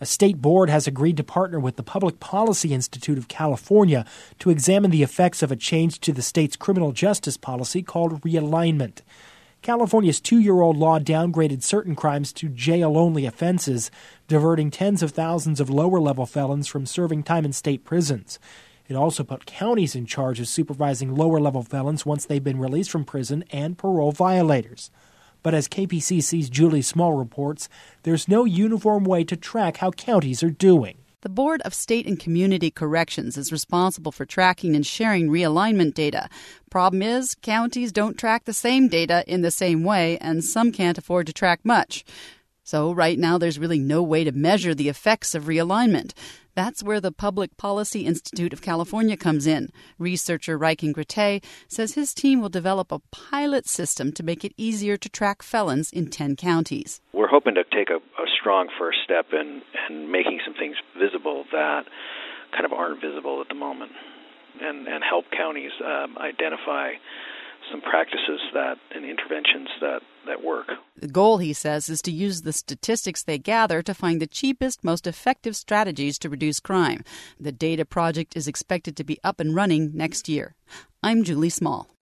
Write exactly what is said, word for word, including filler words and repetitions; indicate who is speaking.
Speaker 1: A state board has agreed to partner with the Public Policy Institute of California to examine the effects of a change to the state's criminal justice policy called realignment. California's two-year-old law downgraded certain crimes to jail-only offenses, diverting tens of thousands of lower-level felons from serving time in state prisons. It also put counties in charge of supervising lower-level felons once they've been released from prison and parole violators. But as K P C C's Julie Small reports, there's no uniform way to track how counties are doing.
Speaker 2: The Board of State and Community Corrections is responsible for tracking and sharing realignment data. Problem is, counties don't track the same data in the same way, and some can't afford to track much. So right now there's really no way to measure the effects of realignment. That's where the Public Policy Institute of California comes in. Researcher Riken Gratay says his team will develop a pilot system to make it easier to track felons in ten counties.
Speaker 3: We're hoping to take a, a strong first step in, in making some things visible that kind of aren't visible at the moment, and, and help counties um, identify some practices that and interventions that, that work.
Speaker 2: The goal, he says, is to use the statistics they gather to find the cheapest, most effective strategies to reduce crime. The data project is expected to be up and running next year. I'm Julie Small.